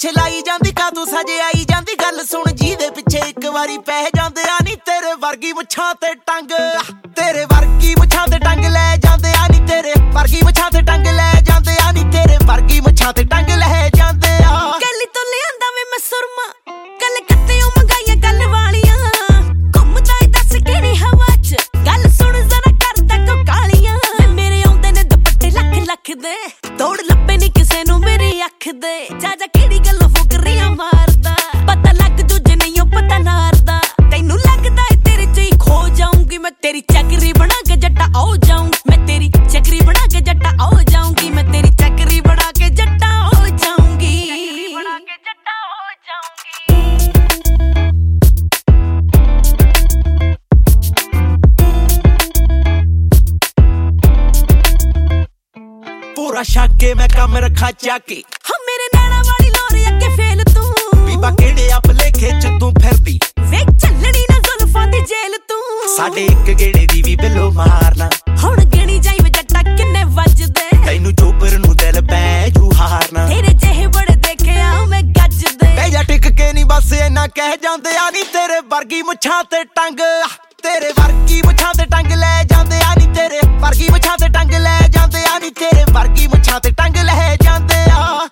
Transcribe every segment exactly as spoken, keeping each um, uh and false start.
ਪਿੱਛੇ ਲਾਈ ਜਾਂਦੀ ਕਾ ਤੂੰ ਸਜੇ ਆਈ ਜਾਂਦੀ ਗੱਲ ਸੁਣ ਜੀ ਦੇ ਪਿੱਛੇ ਇੱਕ ਵਾਰੀ ਪੈ ਜਾਂਦੇ ਆ ਨੀ ਤੇਰੇ ਵਰਗੀ ਮੁੱਛਾਂ ਤੇ ਟੰਗ ਤੇਰੇ ਵਰਗੀ ਮੁੱਛਾਂ ਤੇ ਟੰਗ ਲੈ ਜਾਂਦੇ ਆ ਨੀ ਤੇਰੇ ਵਰਗੀ ਮੁੱਛਾਂ ਤੇ ਟੰਗ ਲੈ ਜਾਂਦੇ ਆ ਨੀ ਤੇਰੇ ਵਰਗੀ ਮੁੱਛਾਂ ਤੇ ਟੰਗ ਲੈ ਜਾਂਦੇ ਆ ਕੱਲੀ ਤੋਂ ਲਿਆਂਦਾ ਵੇ ਮੈਂ ਸੁਰਮਾ ਕੱਲ ਕੱਤਿਓ ਮੰਗਾਈਆਂ ਗੱਲ ਵਾਲੀਆਂ ਘੁੰਮਦਾ ਏ ਦੱਸ ਕਿਹੜੀ ਹਵਾ ਚ ਗੱਲ ਸੁਣ ਜ਼ਰਾ ਕਰਦਾ ਕੋ ਕਾਲੀਆਂ ਮੇਰੇ ਆਉਂਦੇ ਨੇ ਦੁਪੱਟੇ ਲੱਖ ਲੱਖ ਦੇ ਤੋੜ ਲੱਭੇ ਨੀ ਕਿਸੇ ਨੂੰ ਮੇਰੀ ਅੱਖ ਦੇ ਜਾ ਜਾ ਕਿਹੜੀ ਗੱਲੋਂ ਫੁਕਰੀਆਂ ਮਾਰਦਾ ਪਤਾ ਲੱਗ ਦੂਜੇ ਨਹੀਂ ਉਹ ਪਤਾ ਨਾਰਦਾ ਤੈਨੂੰ ਲੱਗਦਾ ਏ ਤੇਰੇ ਚ ਹੀ ਖੋ ਜਾਊਂਗੀ ਮੈਂ ਤੇਰੀ ਚੱਕਰੀ ਬਣਾ ਕੇ ਜੱਟਾ ਆਉ ਜਾਊਂ ਮੈਂ ਤੇਰੀ ਚੱਕਰੀ ਬਣਾ ਕੇ ਜੱਟਾ ਆਉ ਜਾਊਂਗੀ ਮੈਂ ਤੇਰੀ ਚੱਕਰੀ ਬਣਾ ਕੇ ਜੱਟਾ ਆਉ ਜਾਊਂਗੀ ਬਣਾ ਕੇ ਜੱਟਾ ਆਉ ਜਾਊਂਗੀ ਪੂਰਾ ਛਾਕੇ ਮੈਂ ਕੰਮ ਰੱਖਾ ਚਾਕੇ ਹਾਂ ਮੇਰੇ ਨੈਣਾ ਵਾਲੀ ਲੋਰੀ ਅੱਗੇ ਫੇਲ ਤੂੰ ਬੀਬਾ ਕਿਹੜੇ ਆ ਭਲੇਖੇ ਚ ਤੂੰ ਫਿਰਦੀ ਵੇਖ ਚੱਲਣੀ ਨਾ ਜ਼ੁਲਫਾਂ ਦੀ ਜੇਲ ਤੂੰ ਸਾਡੇ ਇੱਕ ਗੇੜੇ ਦੀ ਵੀ ਬਿੱਲੋ ਮਾਰਨਾ ਹੁਣ ਗਿਣੀ ਜਾਈ ਵੇ ਜੱਟਾ ਕਿੰਨੇ ਵੱਜਦੇ ਤੈਨੂੰ ਚੋਪਰ ਨੂੰ ਦਿਲ ਪੈ ਜੂ ਹਾਰਨਾ ਤੇਰੇ ਜਿਹੇ ਬੜੇ ਦੇਖਿਆ ਮੈਂ ਗੱਜਦੇ ਬਹਿ ਜਾ ਟਿਕ ਕੇ ਨੀ ਬਸ ਇੰਨਾ ਕਹਿ ਜਾਂਦੇ ਆ ਨੀ ਤੇਰੇ ਵਰਗੀ ਮੁੱਛਾਂ ਤੇ ਟੰਗ ਤੇਰੇ ਵਰਗੀ ਮੁੱਛਾਂ ਤੇ ਟੰਗ ਲੈ ਜਾਂਦੇ ਆ ਨੀ ਤੇਰੇ ਵਰਗੀ ਮੁੱਛਾਂ ਤੇ ਟੰਗ ਲੈ ਜਾਂਦੇ ਆ ਨੀ ਤੇਰੇ ਵਰਗੀ ਮੁੱਛਾਂ ਤੇ ਟੰਗ ਲੈ ਜਾਂਦੇ ਆ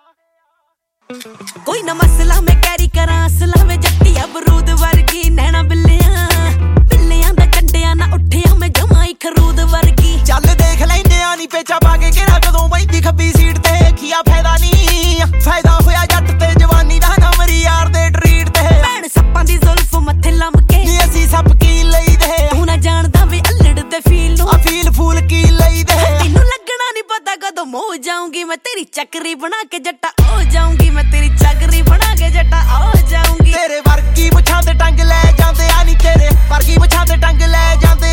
ਕੋਈ ਨਾ ਮਸਲਾ ਮੈਂ ਕੈਰੀ ਕਰਾਂ ਅਸਲਾ ਵੇ ਜੱਟੀਆ ਬਰੂਦ ਵਰਗੀ ਨੈਣਾ ਬਿੱਲਿਆਂ ਬਿੱਲਿਆਂ ਦਾ ਕੰਡਿਆਂ ਨਾ ਉੱਠਿਆ ਮੈਂ ਜਮਾਈ ਖਰੂਦ ਵਰਗੀ ਚੱਲ ਦੇਖ ਲੈਂਦੇ ਆ ਨੀ ਪੇਚਾ ਪਾ ਕੇ ਕਿਹੜਾ ਕਦੋਂ ਬੈਠੀ ਖੱਬੀ ਸੀਟ ਤੇ ਖੀਆ ਫਾਇਦਾ ਨੀ ਫਾਇਦਾ ਹੋਇਆ ਜੱਟ ਤੇ ਜਵਾਨੀ ਦਾ ਨਾ ਮਰੀ ਯਾਰ ਦੇ ਟਰੀਟ ਤੇ ਭੈਣ ਸੱਪਾਂ ਦੀ ਜ਼ੁਲਫ ਮੱਥੇ ਲੰਮ ਕੇ ਨੀ ਅਸੀਂ ਸੱਪ ਕੀ ਲਈਦੇ ਤੂੰ ਨਾ ਜਾਣਦਾ ਵੇ ਅਲੜ ਦੇ ਫੀਲ ਨੂੰ ਆ ਫੀਲ ਫੂਲ ਕੀ ਲਈਦੇ ਤੈਨੂੰ ਲੱਗਣਾ ਨੀ ਪਤਾ ਕਦੋਂ ਮੋ ਜਾਊਂਗੀ ਮੈਂ ਤੇਰੀ ਚੱਕਰੀ ਬਣਾ ਕੇ ਜੱਟਾ ਹੋ ਜਾਊਂਗੀ ਮੈਂ ਤੇਰੀ ਚੱਕਰੀ ਬਣਾ ਕੇ ਜੱਟਾ ਹੋ ਜਾਊਂਗੀ ਤੇਰੇ ਵਰਗੀ ਮੁੱਛਾਂ ਤੇ ਟੰਗ ਲੈ ਜਾਂਦੇ ਆ ਨੀ ਤੇਰੇ ਵਰਗੀ ਮੁੱਛਾਂ ਤੇ ਟੰਗ ਲੈ ਜਾਂਦੇ